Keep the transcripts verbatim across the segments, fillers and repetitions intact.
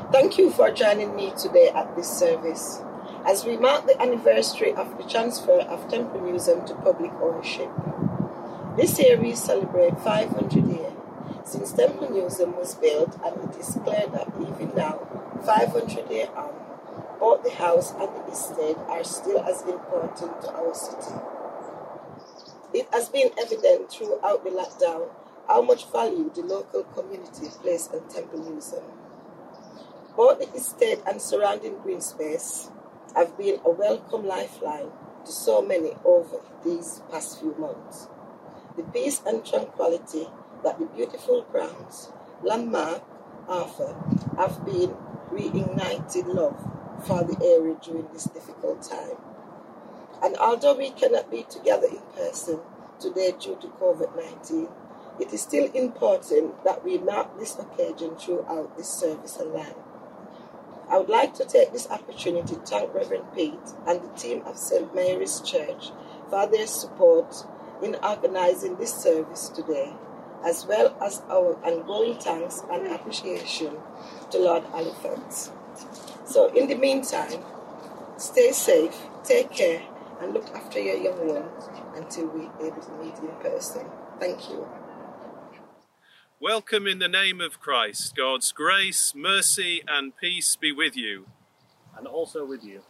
Thank you for joining me today at this service as we mark the anniversary of the transfer of Temple Museum to public ownership. This year we celebrate five hundred years since Temple Museum was built, and it is clear that even now, five hundred years on, both the house and the estate are still as important to our city. It has been evident throughout the lockdown how much value the local community placed on Temple Museum. Both the estate and surrounding green space have been a welcome lifeline to so many over these past few months. The peace and tranquility that the beautiful grounds, landmark, offer have been reignited love for the area during this difficult time. And although we cannot be together in person today due to covid nineteen, it is still important that we mark this occasion throughout this service online. I would like to take this opportunity to thank Reverend Pete and the team of Saint Mary's Church for their support in organizing this service today, as well as our ongoing thanks and appreciation to Lord Halifax. So in the meantime, stay safe, take care, and look after your young ones until we're able to meet in person. Thank you. Welcome in the name of Christ. God's grace, mercy and peace be with you. And also with you.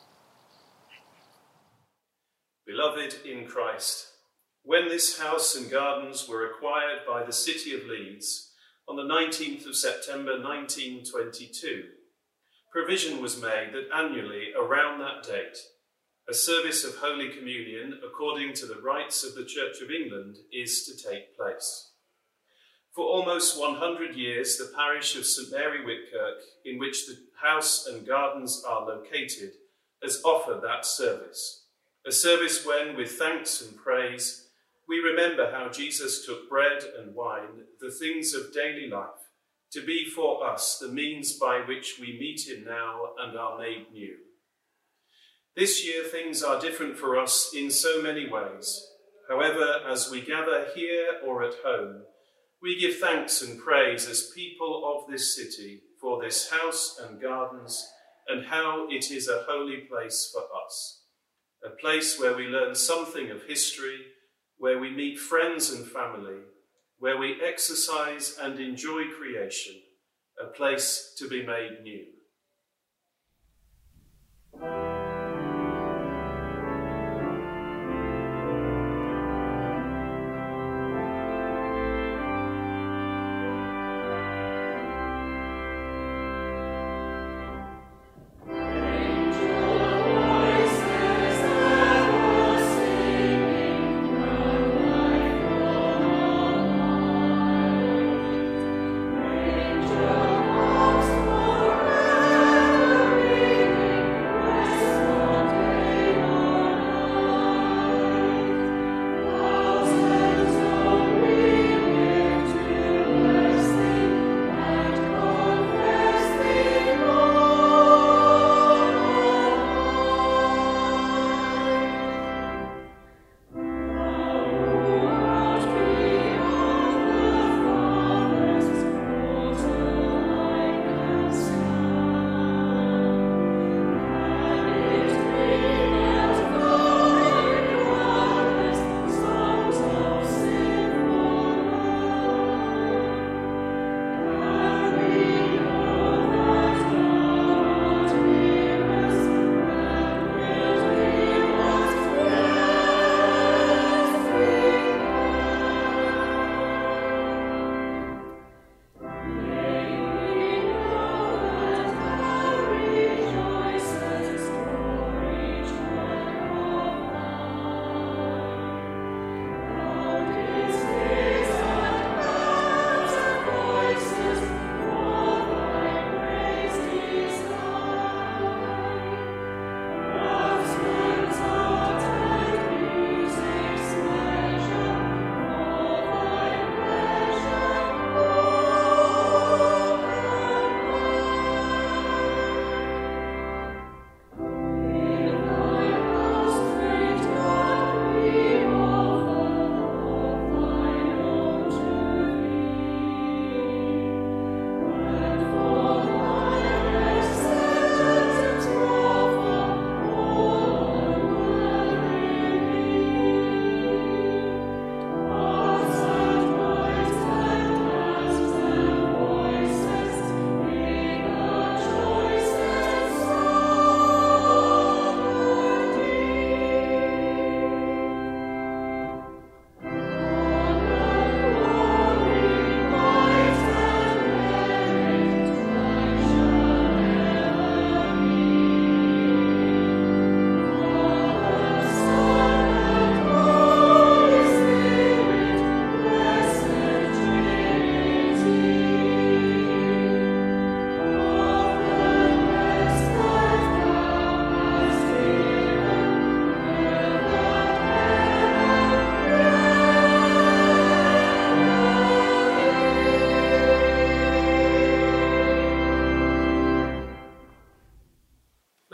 Beloved in Christ, when this house and gardens were acquired by the City of Leeds on the nineteenth of September nineteen twenty-two, provision was made that annually around that date, a service of Holy Communion according to the rites of the Church of England is to take place. For almost one hundred years, the parish of St Mary Whitkirk, in which the house and gardens are located, has offered that service. A service when, with thanks and praise, we remember how Jesus took bread and wine, the things of daily life, to be for us the means by which we meet him now and are made new. This year things are different for us in so many ways. However, as we gather here or at home, we give thanks and praise as people of this city for this house and gardens and how it is a holy place for us. A place where we learn something of history, where we meet friends and family, where we exercise and enjoy creation, a place to be made new. Angel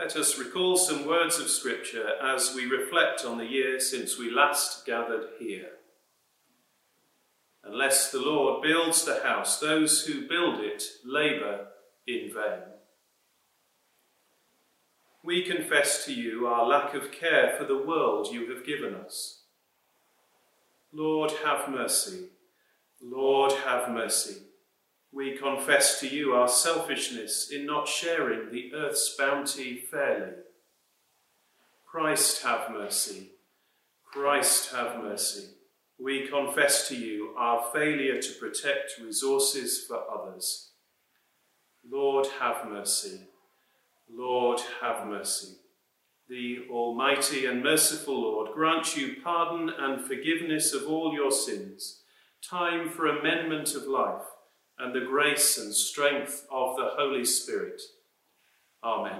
Let us recall some words of Scripture as we reflect on the year since we last gathered here. Unless the Lord builds the house, those who build it labour in vain. We confess to you our lack of care for the world you have given us. Lord, have mercy. Lord, have mercy. We confess to you our selfishness in not sharing the earth's bounty fairly. Christ, have mercy. Christ, have mercy. We confess to you our failure to protect resources for others. Lord, have mercy. Lord, have mercy. The Almighty and merciful Lord grant you pardon and forgiveness of all your sins, time for amendment of life, and the grace and strength of the Holy Spirit. Amen.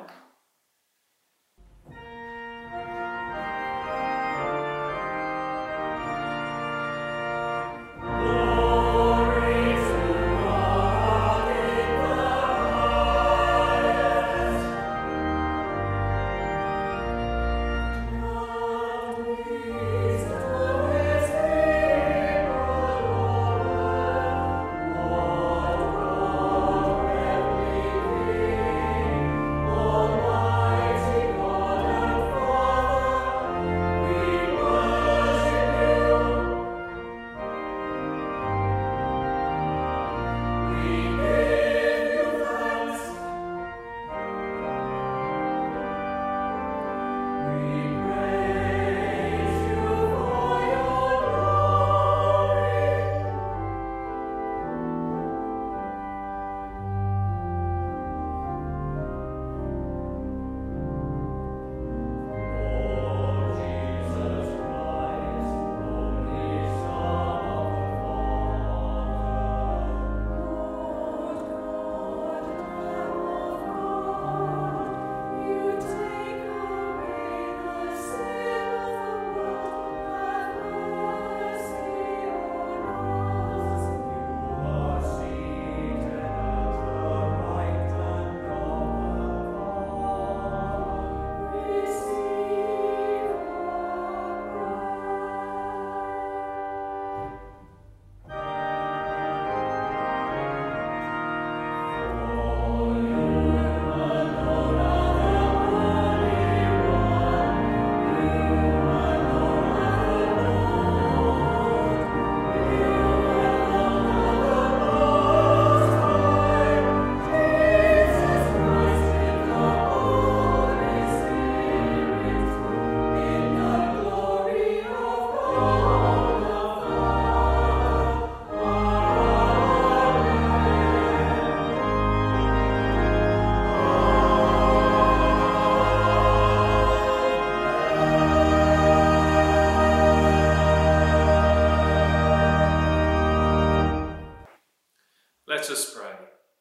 Let us pray.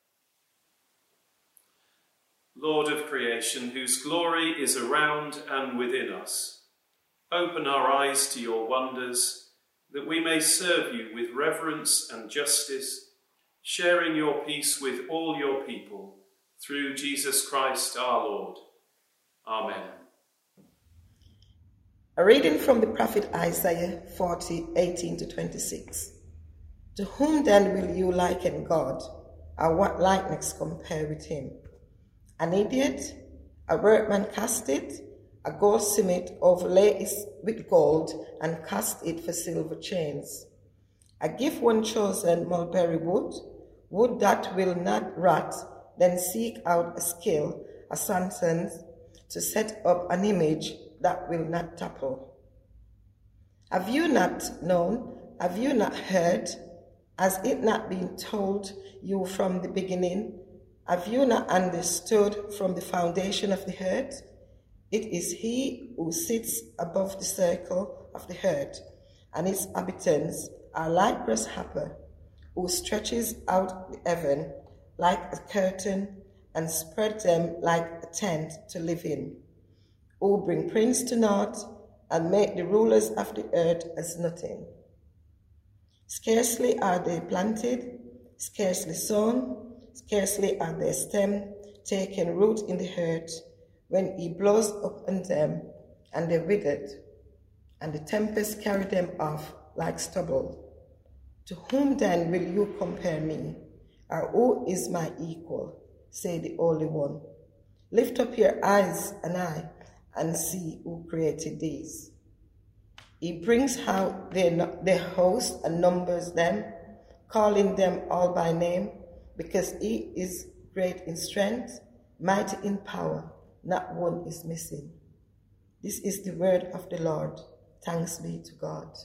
Lord of creation, whose glory is around and within us, open our eyes to your wonders, that we may serve you with reverence and justice, sharing your peace with all your people, through Jesus Christ our Lord. Amen. A reading from the prophet Isaiah forty, eighteen to twenty-six. To whom then will you liken God, or what likeness compare with him? An idiot? A workman cast it? A goldsmith overlay it with gold and cast it for silver chains. A gift one chosen mulberry wood, wood that will not rot, then seek out a skill, a Samson, to set up an image that will not topple. Have you not known? Have you not heard? Has it not been told you from the beginning? Have you not understood from the foundation of the earth? It is he who sits above the circle of the earth, and its inhabitants are like grasshopper, who stretches out the heaven like a curtain and spread them like a tent to live in, who bring prince to naught and make the rulers of the earth as nothing. Scarcely are they planted, scarcely sown, scarcely are their stem taken root in the earth, when he blows upon them, and they withered, and the tempest carried them off like stubble. To whom then will you compare me, or who is my equal? Say the Holy One. Lift up your eyes and eye, and see who created these. He brings out their, their host and numbers them, calling them all by name, because he is great in strength, mighty in power, not one is missing. This is the word of the Lord. Thanks be to God.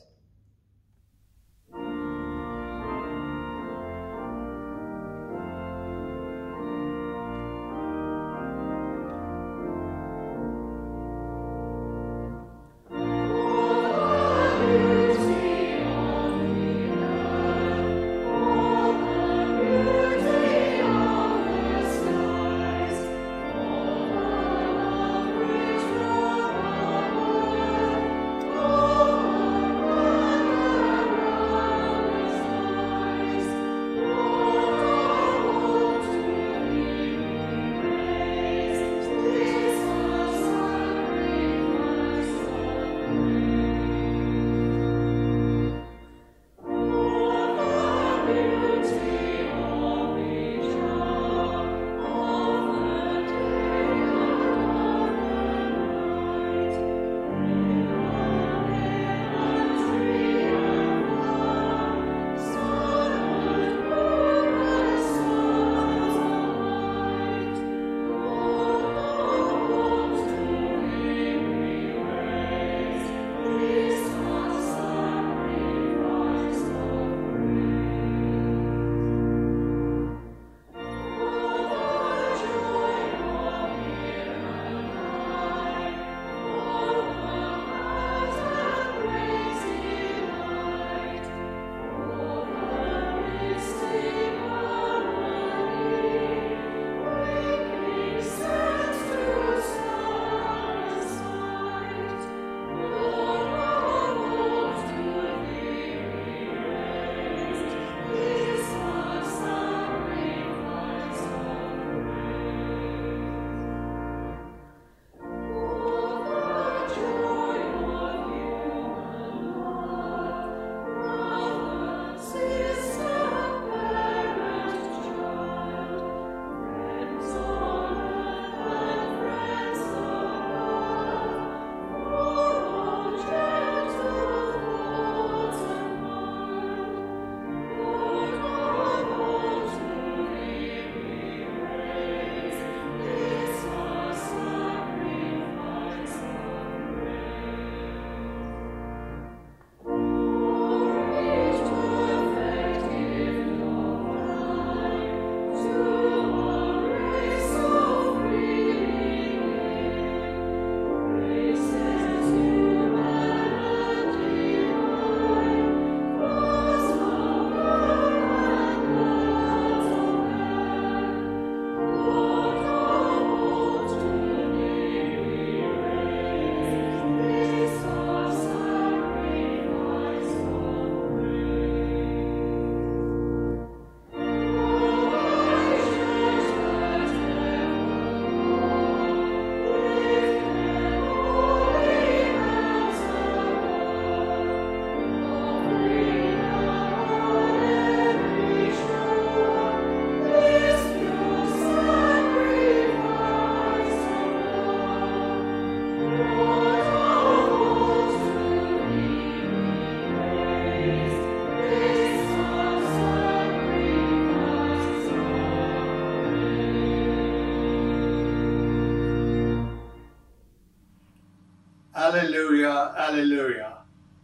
Alleluia, alleluia.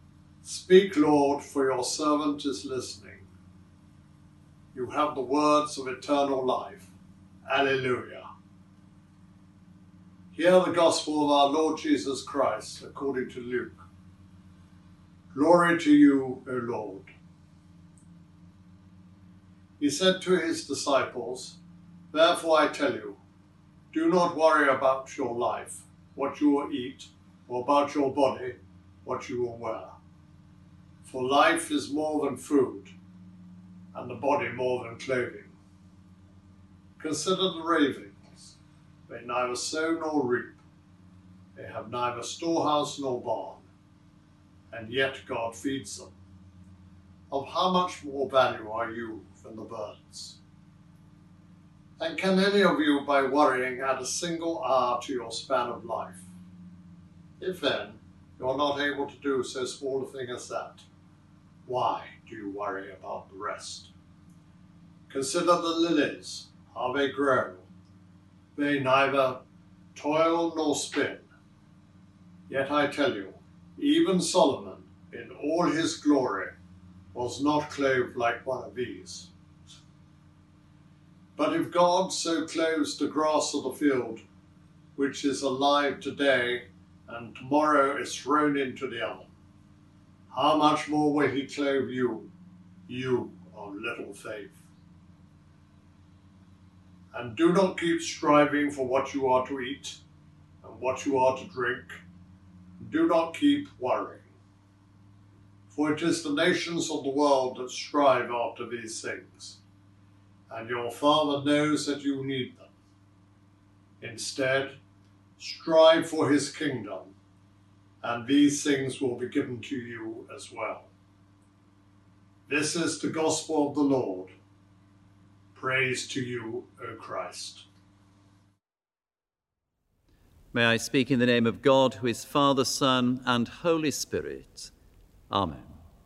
Speak, Lord, for your servant is listening. You have the words of eternal life. Alleluia. Hear the gospel of our Lord Jesus Christ according to Luke. Glory to you, O Lord. He said to his disciples, "Therefore I tell you, do not worry about your life, what you will eat, or about your body, what you will wear. For life is more than food, and the body more than clothing. Consider the ravens. They neither sow nor reap. They have neither storehouse nor barn, and yet God feeds them. Of how much more value are you than the birds? And can any of you, by worrying, add a single hour to your span of life? If then you are not able to do so small a thing as that, why do you worry about the rest? Consider the lilies, how they grow. They neither toil nor spin. Yet I tell you, even Solomon, in all his glory, was not clothed like one of these. But if God so clothes the grass of the field, which is alive today and tomorrow is thrown into the oven, how much more will he clothe you, you of little faith? And do not keep striving for what you are to eat and what you are to drink. Do not keep worrying. For it is the nations of the world that strive after these things, and your Father knows that you need them. Instead, strive for his kingdom, and these things will be given to you as well. This is the gospel of the Lord. Praise to you, O Christ. May I speak in the name of God, who is Father, Son, and Holy Spirit. Amen.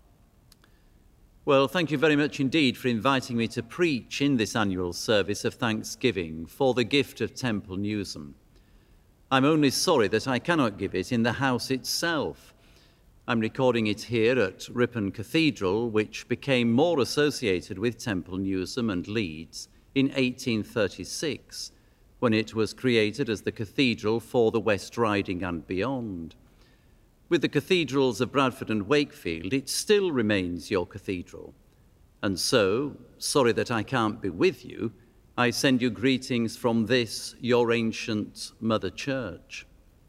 Well, thank you very much indeed for inviting me to preach in this annual service of thanksgiving for the gift of Temple Newsam. I'm only sorry that I cannot give it in the house itself. I'm recording it here at Ripon Cathedral, which became more associated with Temple Newsam and Leeds in eighteen thirty-six, when it was created as the cathedral for the West Riding and beyond. With the cathedrals of Bradford and Wakefield, it still remains your cathedral. And so, sorry that I can't be with you, I send you greetings from this, your ancient Mother Church.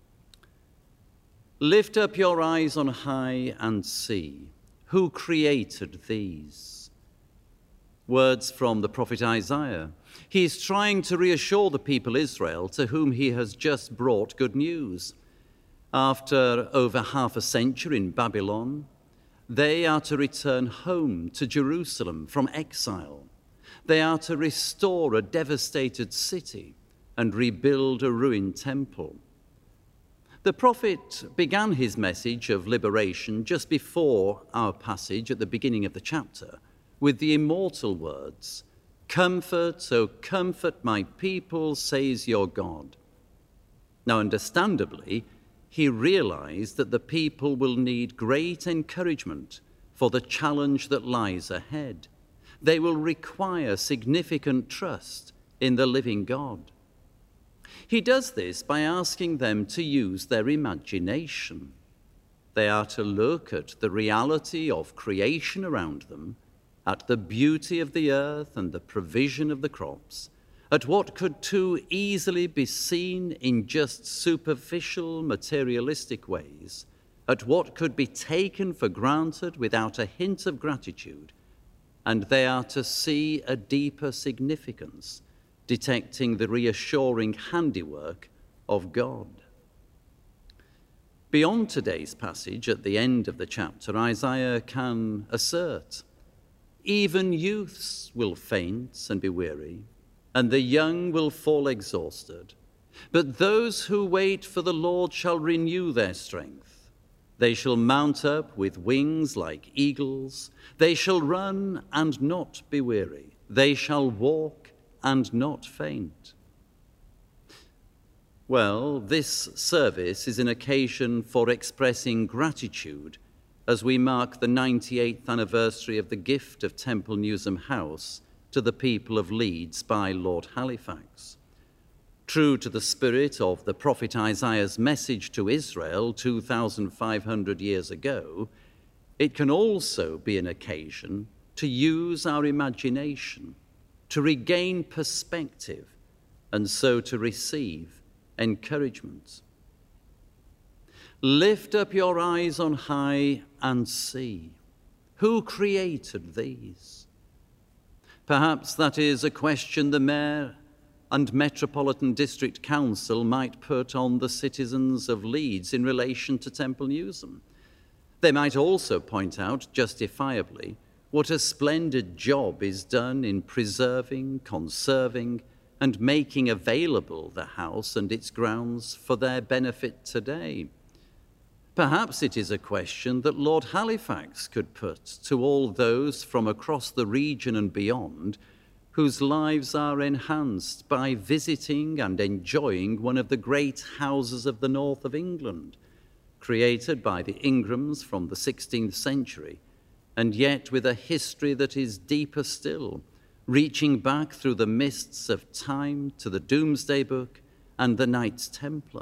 Lift up your eyes on high and see, who created these? Words from the prophet Isaiah. He is trying to reassure the people Israel, to whom he has just brought good news. After over half a century in Babylon, they are to return home to Jerusalem from exile. They are to restore a devastated city and rebuild a ruined temple. The prophet began his message of liberation just before our passage at the beginning of the chapter with the immortal words, "Comfort, O comfort my people, says your God." Now, understandably, he realized that the people will need great encouragement for the challenge that lies ahead. They will require significant trust in the living God. He does this by asking them to use their imagination. They are to look at the reality of creation around them, at the beauty of the earth and the provision of the crops, at what could too easily be seen in just superficial materialistic ways, at what could be taken for granted without a hint of gratitude, and they are to see a deeper significance, detecting the reassuring handiwork of God. Beyond today's passage, at the end of the chapter, Isaiah can assert, "Even youths will faint and be weary, and the young will fall exhausted. But those who wait for the Lord shall renew their strength. They shall mount up with wings like eagles. They shall run and not be weary. They shall walk and not faint." Well, this service is an occasion for expressing gratitude as we mark the ninety-eighth anniversary of the gift of Temple Newsam House to the people of Leeds by Lord Halifax. True to the spirit of the prophet Isaiah's message to Israel two thousand five hundred years ago, it can also be an occasion to use our imagination, to regain perspective, and so to receive encouragement. Lift up your eyes on high and see. Who created these? Perhaps that is a question the mayor and Metropolitan District Council might put on the citizens of Leeds in relation to Temple Newsam. They might also point out, justifiably, what a splendid job is done in preserving, conserving, and making available the house and its grounds for their benefit today. Perhaps it is a question that Lord Halifax could put to all those from across the region and beyond whose lives are enhanced by visiting and enjoying one of the great houses of the north of England, created by the Ingrams from the sixteenth century, and yet with a history that is deeper still, reaching back through the mists of time to the Domesday Book and the Knights Templar.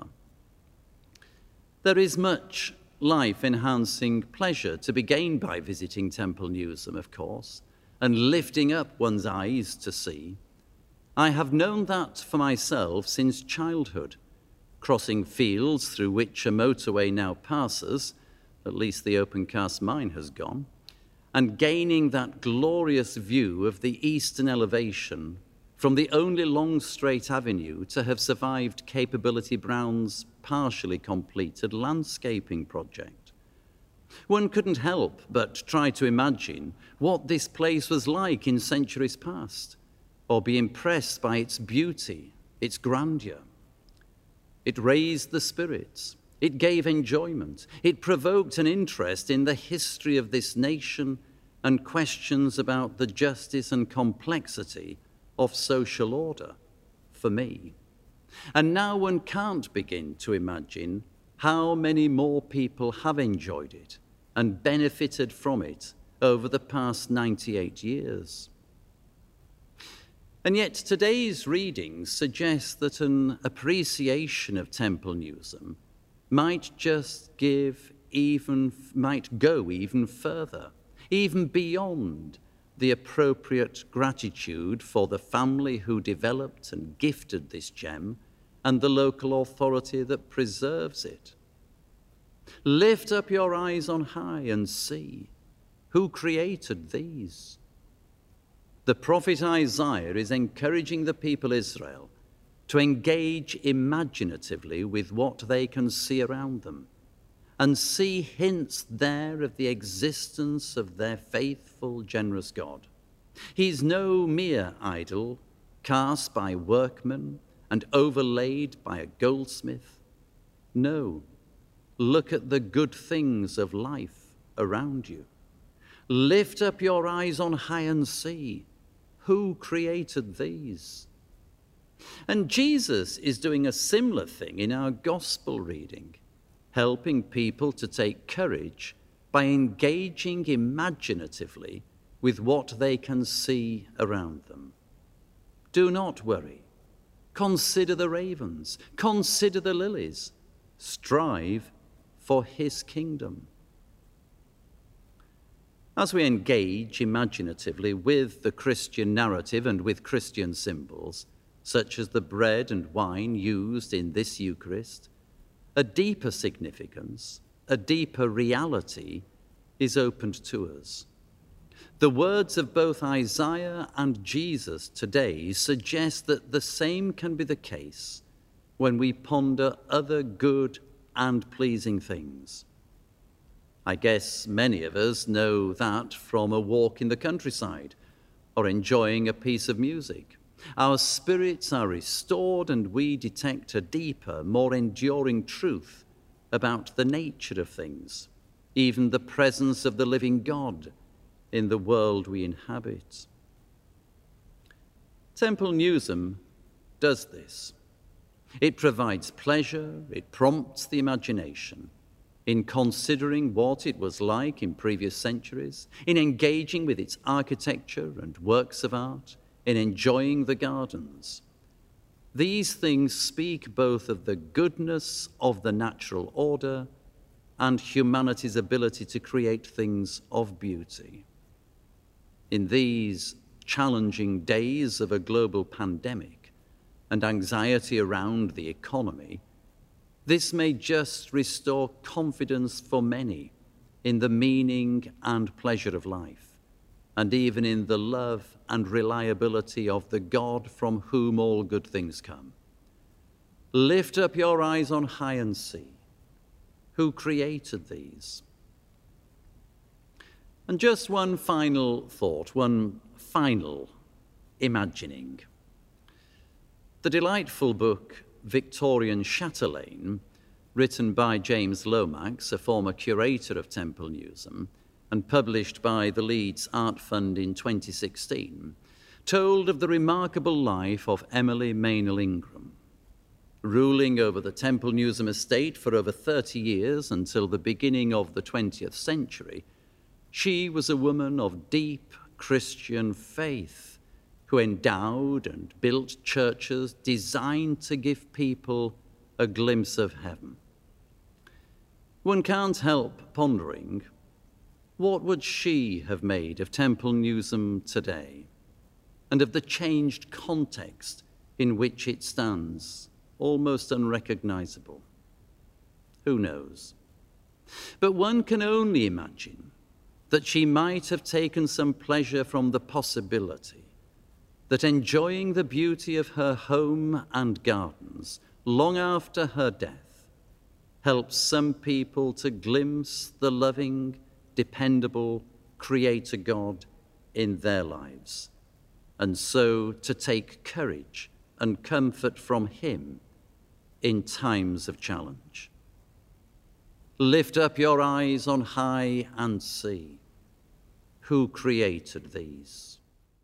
There is much life-enhancing pleasure to be gained by visiting Temple Newsam, of course, and lifting up one's eyes to see. I have known that for myself since childhood, crossing fields through which a motorway now passes, at least the open-cast mine has gone, and gaining that glorious view of the eastern elevation from the only long straight avenue to have survived Capability Brown's partially completed landscaping project. One couldn't help but try to imagine what this place was like in centuries past, or be impressed by its beauty, its grandeur. It raised the spirits, it gave enjoyment, it provoked an interest in the history of this nation and questions about the justice and complexity of social order, for me. And now one can't begin to imagine how many more people have enjoyed it and benefited from it over the past ninety-eight years. And yet today's readings suggest that an appreciation of Temple Newsam might just give even, might go even further, even beyond the appropriate gratitude for the family who developed and gifted this gem and the local authority that preserves it. Lift up your eyes on high and see who created these. The prophet Isaiah is encouraging the people Israel to engage imaginatively with what they can see around them and see hints there of the existence of their faithful, generous God. He's no mere idol cast by workmen and overlaid by a goldsmith. No, look at the good things of life around you. Lift up your eyes on high and see who created these. And Jesus is doing a similar thing in our gospel reading, helping people to take courage by engaging imaginatively with what they can see around them. Do not worry. Consider the ravens. Consider the lilies. Strive for his kingdom. As we engage imaginatively with the Christian narrative and with Christian symbols, such as the bread and wine used in this Eucharist, a deeper significance, a deeper reality is opened to us. The words of both Isaiah and Jesus today suggest that the same can be the case when we ponder other good and pleasing things. I guess many of us know that from a walk in the countryside or enjoying a piece of music. Our spirits are restored and we detect a deeper, more enduring truth about the nature of things, even the presence of the living God in the world we inhabit. Temple Newsam does this. It provides pleasure, it prompts the imagination in considering what it was like in previous centuries, in engaging with its architecture and works of art, in enjoying the gardens. These things speak both of the goodness of the natural order and humanity's ability to create things of beauty. In these challenging days of a global pandemic and anxiety around the economy, this may just restore confidence for many in the meaning and pleasure of life, and even in the love and reliability of the God from whom all good things come. Lift up your eyes on high and see. Who created these? And just one final thought, one final imagining. The delightful book Victorian Chatelaine, written by James Lomax, a former curator of Temple Newsam, and published by the Leeds Art Fund in twenty sixteen, told of the remarkable life of Emily Meynell Ingram. Ruling over the Temple Newsam estate for over thirty years until the beginning of the twentieth century, she was a woman of deep Christian faith who endowed and built churches designed to give people a glimpse of heaven. One can't help pondering, what would she have made of Temple Newsam today, and of the changed context in which it stands, almost unrecognizable? Who knows? But one can only imagine that she might have taken some pleasure from the possibility that enjoying the beauty of her home and gardens long after her death helps some people to glimpse the loving, dependable Creator God in their lives, and so to take courage and comfort from Him in times of challenge. Lift up your eyes on high and see. Who created these?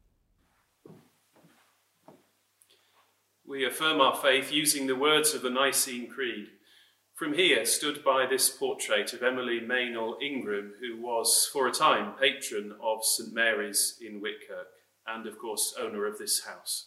We affirm our faith using the words of the Nicene Creed. From here stood by this portrait of Emily Meynell Ingram, who was for a time patron of St Mary's in Whitkirk, and of course owner of this house.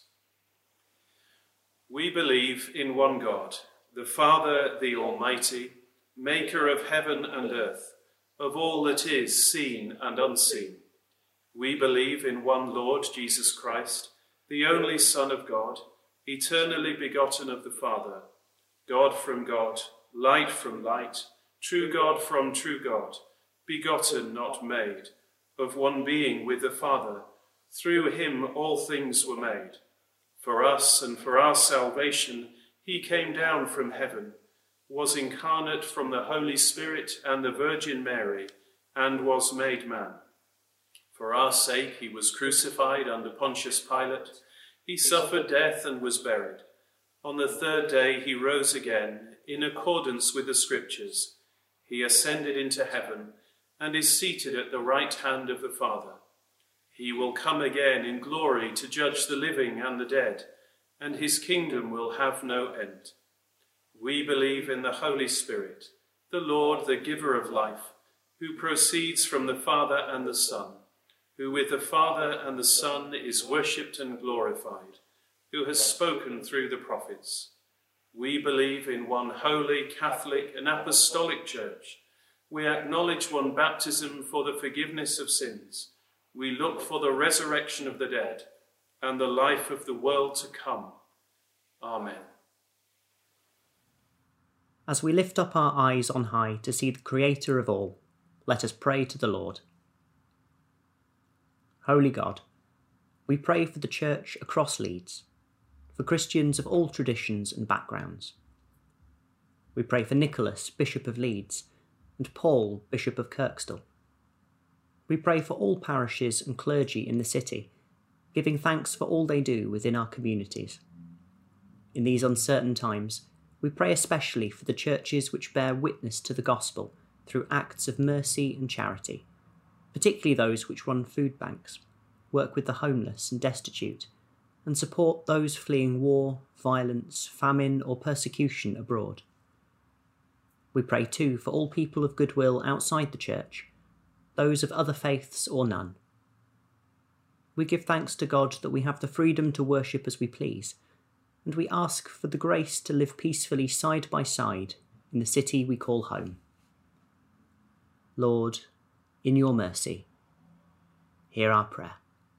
We believe in one God, the Father, the Almighty, maker of heaven and earth, of all that is seen and unseen. We believe in one Lord Jesus Christ, the only Son of God, eternally begotten of the Father, God from God, light from light, true God from true God, begotten, not made, of one being with the Father. Through him all things were made. For us and for our salvation he came down from heaven, was incarnate from the Holy Spirit and the Virgin Mary, and was made man. For our sake he was crucified under Pontius Pilate. He suffered death and was buried. On the third day he rose again, in accordance with the Scriptures. He ascended into heaven and is seated at the right hand of the Father. He will come again in glory to judge the living and the dead, and his kingdom will have no end. We believe in the Holy Spirit, the Lord, the giver of life, who proceeds from the Father and the Son, who with the Father and the Son is worshipped and glorified, who has spoken through the prophets. We believe in one holy, Catholic and Apostolic Church. We acknowledge one baptism for the forgiveness of sins. We look for the resurrection of the dead and the life of the world to come. Amen. As we lift up our eyes on high to see the Creator of all, let us pray to the Lord. Holy God, we pray for the Church across Leeds, for Christians of all traditions and backgrounds. We pray for Nicholas, Bishop of Leeds, and Paul, Bishop of Kirkstall. We pray for all parishes and clergy in the city, giving thanks for all they do within our communities. In these uncertain times, we pray especially for the churches which bear witness to the gospel through acts of mercy and charity, particularly those which run food banks, work with the homeless and destitute, and support those fleeing war, violence, famine, or persecution abroad. We pray too for all people of goodwill outside the church, those of other faiths or none. We give thanks to God that we have the freedom to worship as we please, and we ask for the grace to live peacefully side by side in the city we call home. Lord, in your mercy, hear our prayer.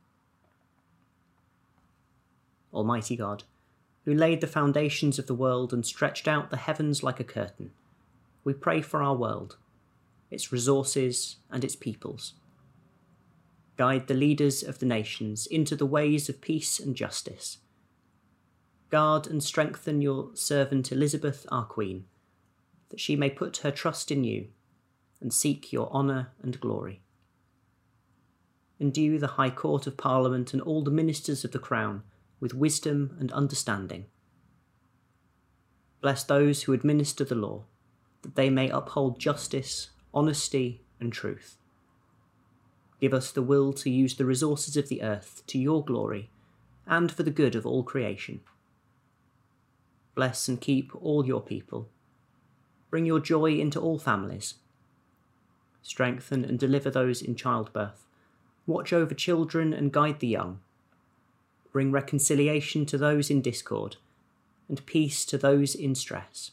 Almighty God, who laid the foundations of the world and stretched out the heavens like a curtain, we pray for our world, its resources and its peoples. Guide the leaders of the nations into the ways of peace and justice. Guard and strengthen your servant Elizabeth, our Queen, that she may put her trust in you and seek your honour and glory. Endue the High Court of Parliament and all the ministers of the Crown with wisdom and understanding. Bless those who administer the law, that they may uphold justice, honesty, and truth. Give us the will to use the resources of the earth to your glory and for the good of all creation. Bless and keep all your people. Bring your joy into all families. Strengthen and deliver those in childbirth. Watch over children and guide the young. Bring reconciliation to those in discord and peace to those in stress.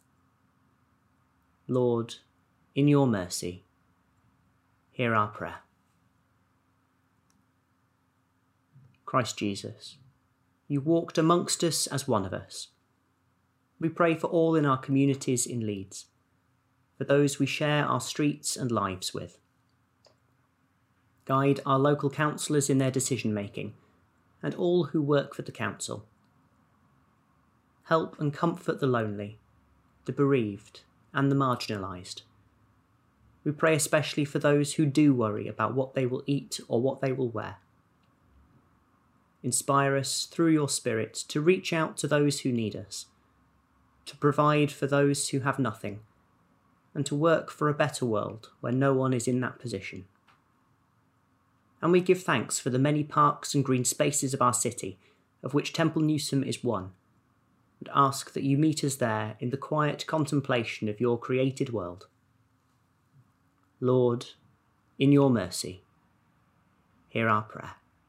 Lord, in your mercy, hear our prayer. Christ Jesus, you walked amongst us as one of us. We pray for all in our communities in Leeds, for those we share our streets and lives with. Guide our local councillors in their decision-making and all who work for the council. Help and comfort the lonely, the bereaved and the marginalised. We pray especially for those who do worry about what they will eat or what they will wear. Inspire us through your Spirit to reach out to those who need us, to provide for those who have nothing, and to work for a better world where no one is in that position. And we give thanks for the many parks and green spaces of our city, of which Temple Newsam is one, and ask that you meet us there in the quiet contemplation of your created world. Lord, in your mercy, hear our prayer.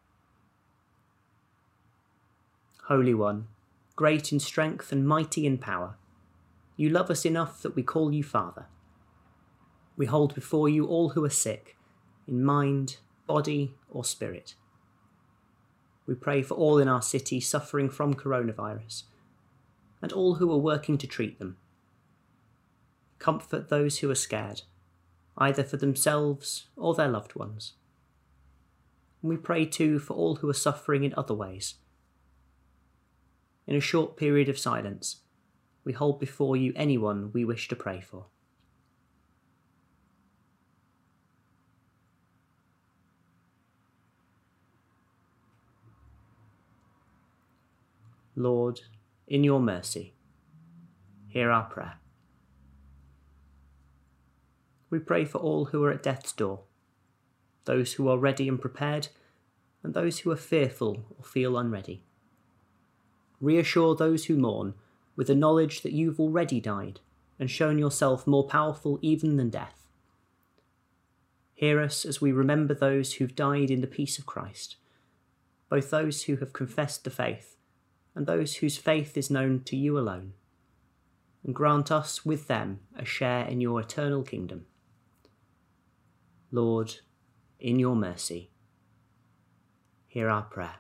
Holy One, great in strength and mighty in power, you love us enough that we call you Father. We hold before you all who are sick, in mind, body or spirit. We pray for all in our city suffering from coronavirus, and all who are working to treat them. Comfort those who are scared, either for themselves or their loved ones. And we pray too for all who are suffering in other ways. In a short period of silence, we hold before you anyone we wish to pray for. Lord, in your mercy, hear our prayer. We pray for all who are at death's door, those who are ready and prepared, and those who are fearful or feel unready. Reassure those who mourn with the knowledge that you've already died and shown yourself more powerful even than death. Hear us as we remember those who've died in the peace of Christ, both those who have confessed the faith and those whose faith is known to you alone, and grant us with them a share in your eternal kingdom. Lord, in your mercy, hear our prayer.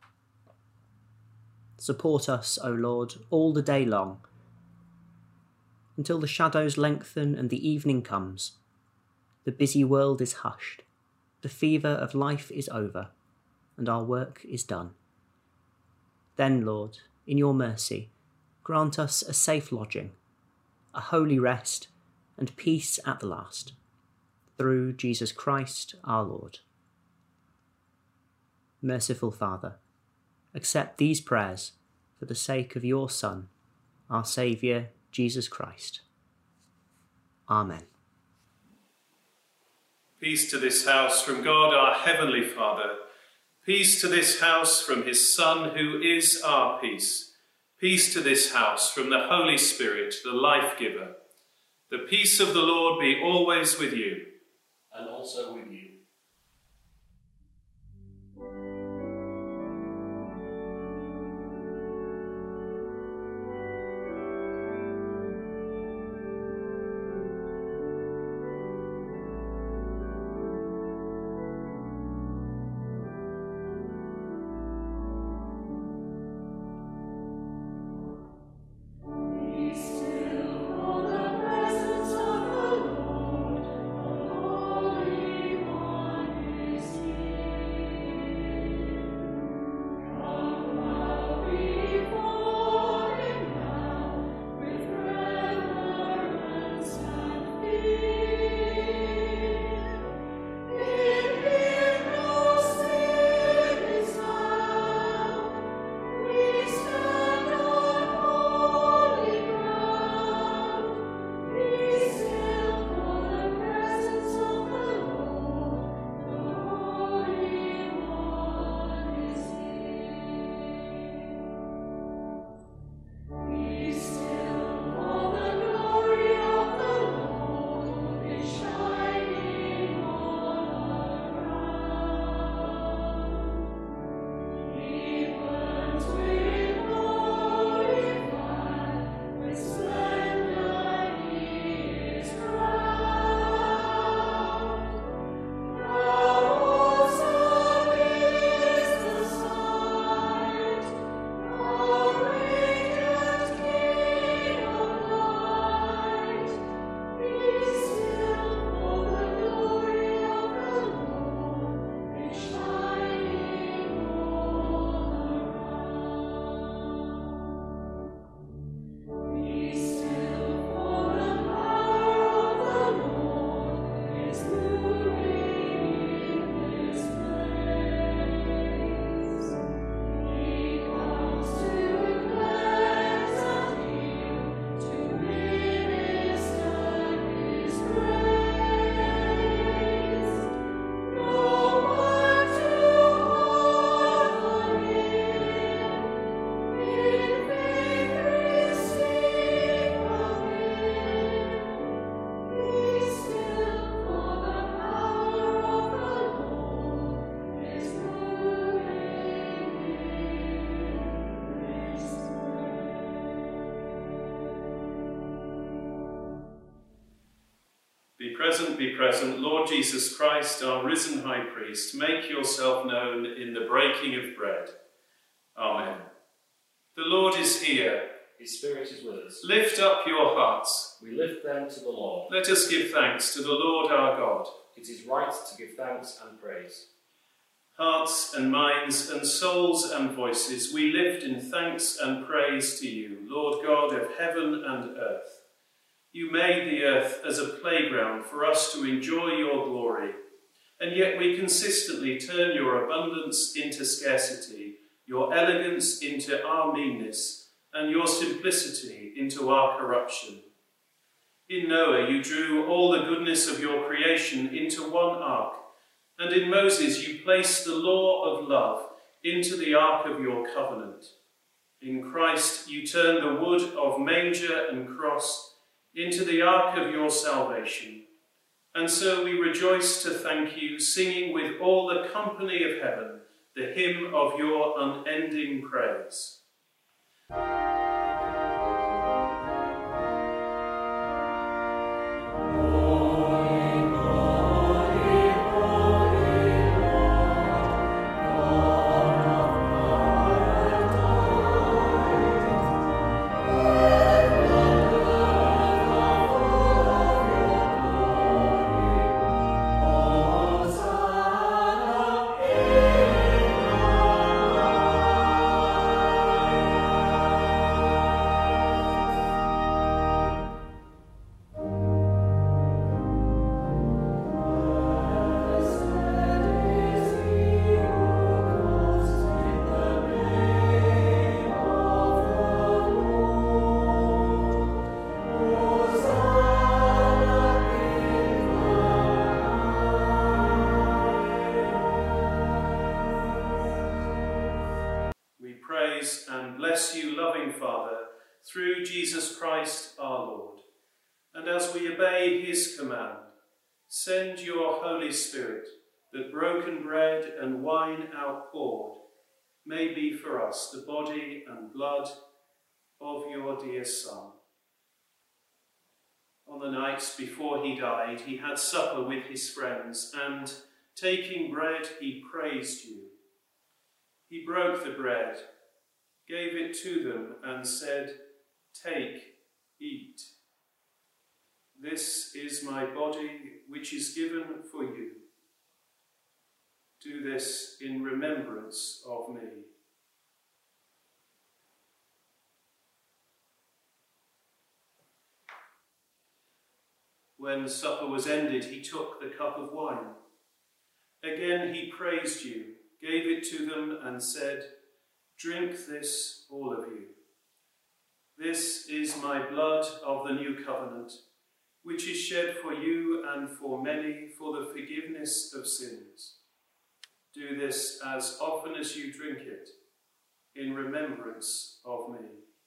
Support us, O Lord, all the day long, until the shadows lengthen and the evening comes. The busy world is hushed, the fever of life is over, and our work is done. Then, Lord, in your mercy, grant us a safe lodging, a holy rest, and peace at the last, through Jesus Christ our Lord. Merciful Father, accept these prayers for the sake of your Son, our Saviour, Jesus Christ. Amen. Peace to this house from God our Heavenly Father. Peace to this house from his Son, who is our peace. Peace to this house from the Holy Spirit, the life-giver. The peace of the Lord be always with you. And also with you. Still, for the presence of the Lord, the Holy One. present be present, Lord Jesus Christ, our risen high priest, make yourself known in the breaking of bread. Amen. The Lord is here. His Spirit is with us. Lift up your hearts. We lift them to the Lord. Let us give thanks to the Lord our God. It is right to give thanks and praise. Hearts and minds and souls and voices, we lift in thanks and praise to you, Lord God of heaven and earth. You made the earth as a playground for us to enjoy your glory, and yet we consistently turn your abundance into scarcity, your elegance into our meanness, and your simplicity into our corruption. In Noah you drew all the goodness of your creation into one ark, and in Moses you placed the law of love into the ark of your covenant. In Christ you turned the wood of manger and cross into the ark of your salvation. And so we rejoice to thank you, singing with all the company of heaven the hymn of your unending praise. And bless you, loving Father, through Jesus Christ our Lord. And as we obey his command, send your Holy Spirit, that broken bread and wine outpoured may be for us the body and blood of your dear Son. On the nights before he died, he had supper with his friends, and taking bread, he praised you. He broke the bread, gave it to them, and said, "Take, eat. This is my body, which is given for you. Do this in remembrance of me." When supper was ended, he took the cup of wine. Again he praised you, gave it to them, and said, "Drink this, all of you. This is my blood of the new covenant, which is shed for you and for many for the forgiveness of sins. Do this as often as you drink it, in remembrance of me."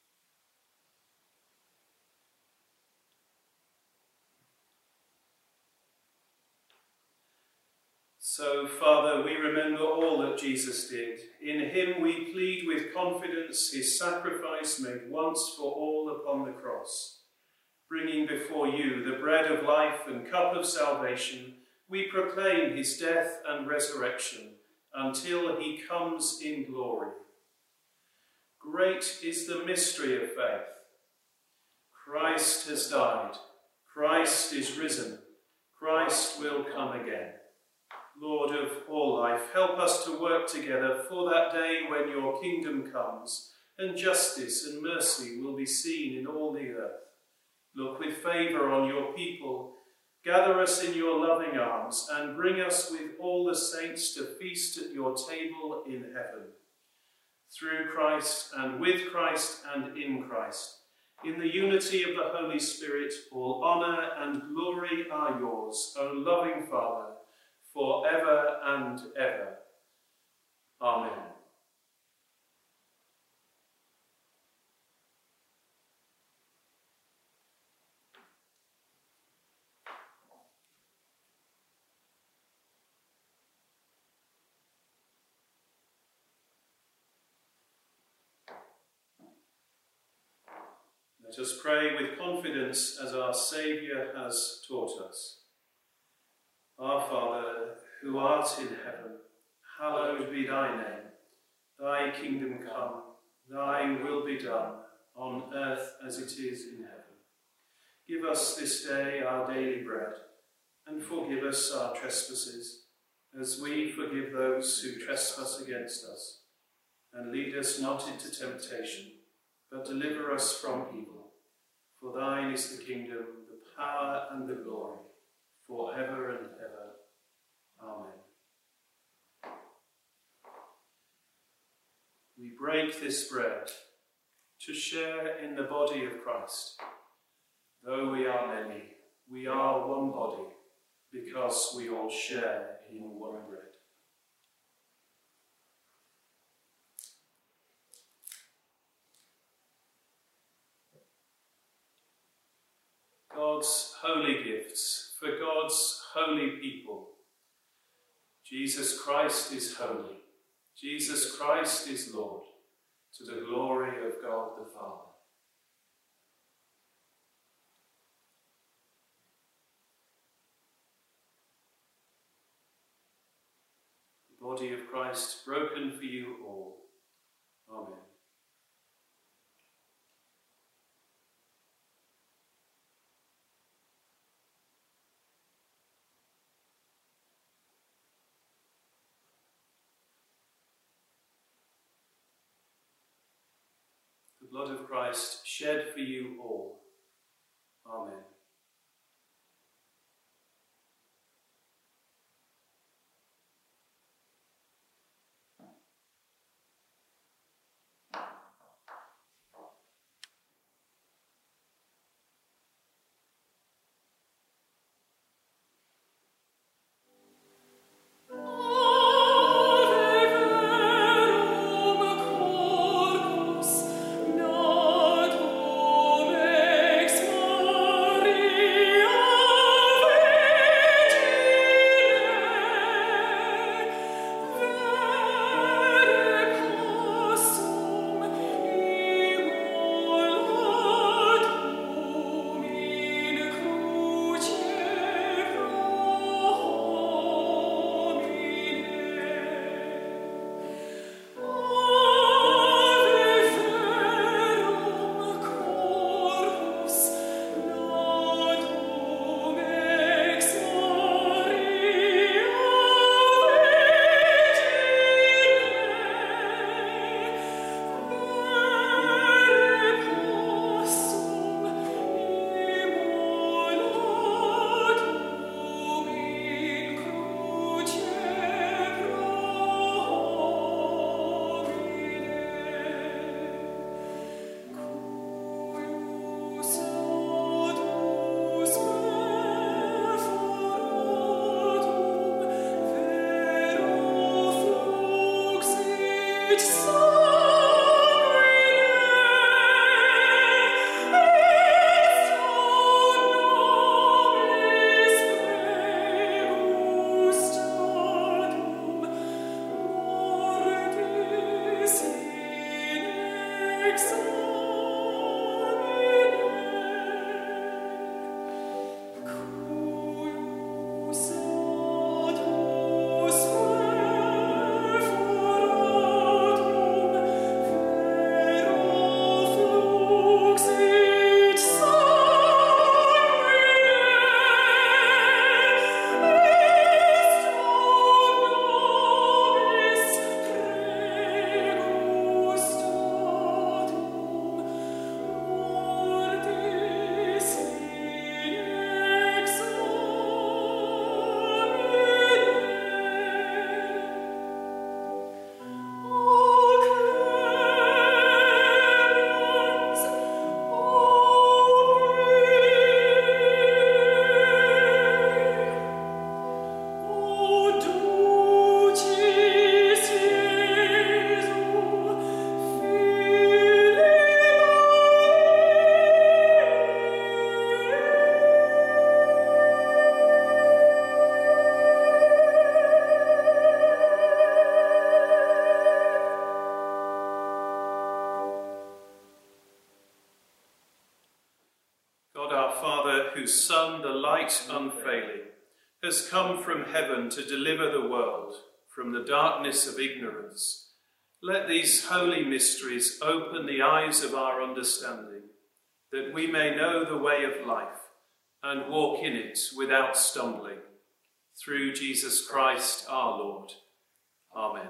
So, Father, we remember all that Jesus did. In him we plead with confidence his sacrifice made once for all upon the cross. Bringing before you the bread of life and cup of salvation, we proclaim his death and resurrection until he comes in glory. Great is the mystery of faith. Christ has died. Christ is risen. Christ will come again. Lord of all life, help us to work together for that day when your kingdom comes and justice and mercy will be seen in all the earth. Look with favour on your people, gather us in your loving arms, and bring us with all the saints to feast at your table in heaven. Through Christ and with Christ and in Christ, in the unity of the Holy Spirit, all honour and glory are yours, O loving Father, for ever and ever. Amen. Let us pray with confidence as our Saviour has taught us. Our Father, who art in heaven, hallowed be thy name. Thy kingdom come, thy will be done, on earth as it is in heaven. Give us this day our daily bread, and forgive us our trespasses, as we forgive those who trespass against us. And lead us not into temptation, but deliver us from evil. For thine is the kingdom, the power, and the glory, forever and ever. Amen. We break this bread to share in the body of Christ. Though we are many, we are one body, because we all share in one bread. God's holy gifts for God's holy people. Jesus Christ is holy. Jesus Christ is Lord, to the glory of God the Father. The body of Christ broken for you all. Amen. The blood of Christ shed for you all. Amen. Whose Son, the light unfailing, has come from heaven to deliver the world from the darkness of ignorance, let these holy mysteries open the eyes of our understanding, that we may know the way of life and walk in it without stumbling. Through Jesus Christ our Lord. Amen.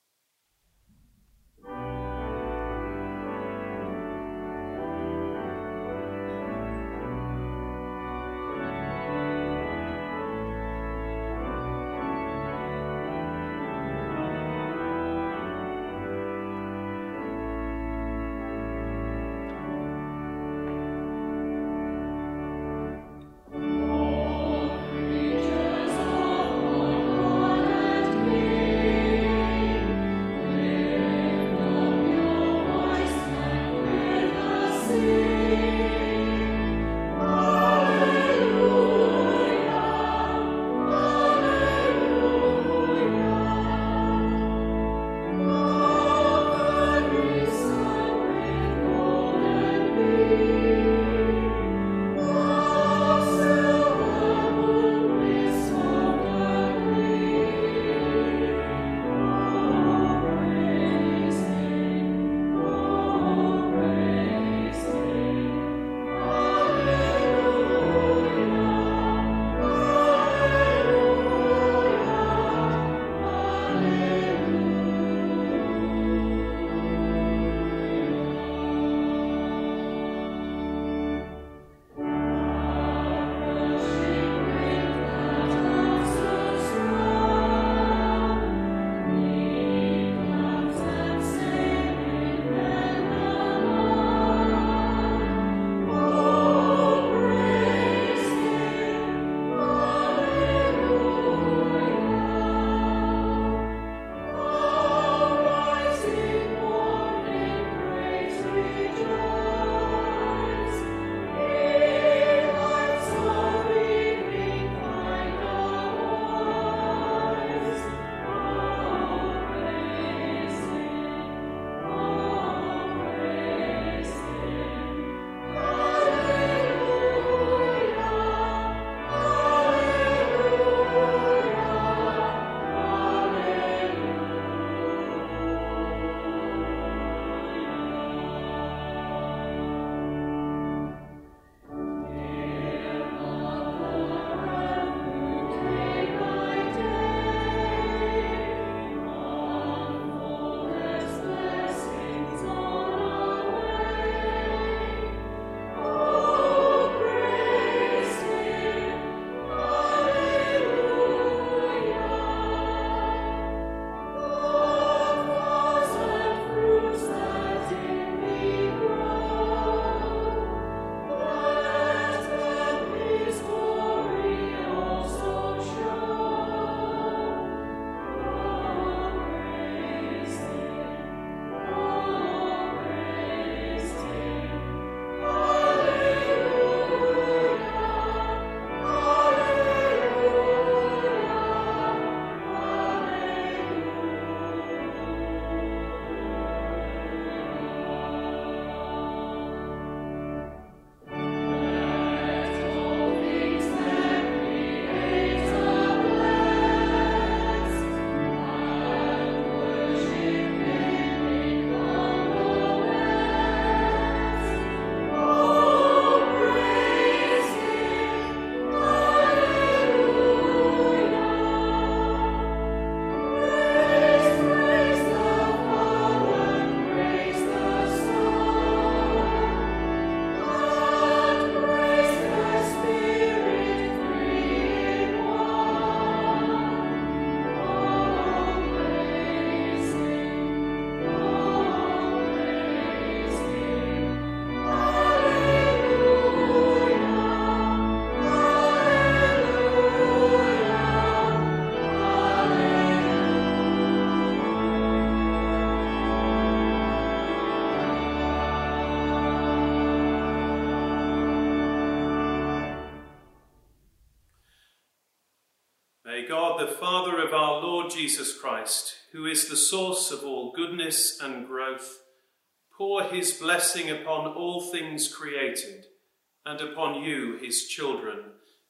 May God, the Father of our Lord Jesus Christ, who is the source of all goodness and growth, pour his blessing upon all things created, and upon you, his children,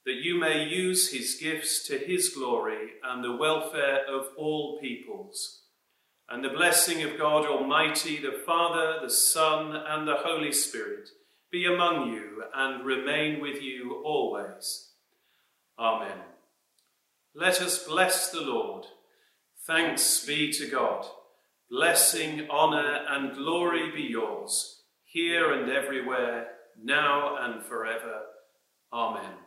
that you may use his gifts to his glory and the welfare of all peoples. And the blessing of God Almighty, the Father, the Son, and the Holy Spirit be among you and remain with you always. Amen. Let us bless the Lord. Thanks be to God. Blessing, honour, and glory be yours, here and everywhere, now and forever. Amen.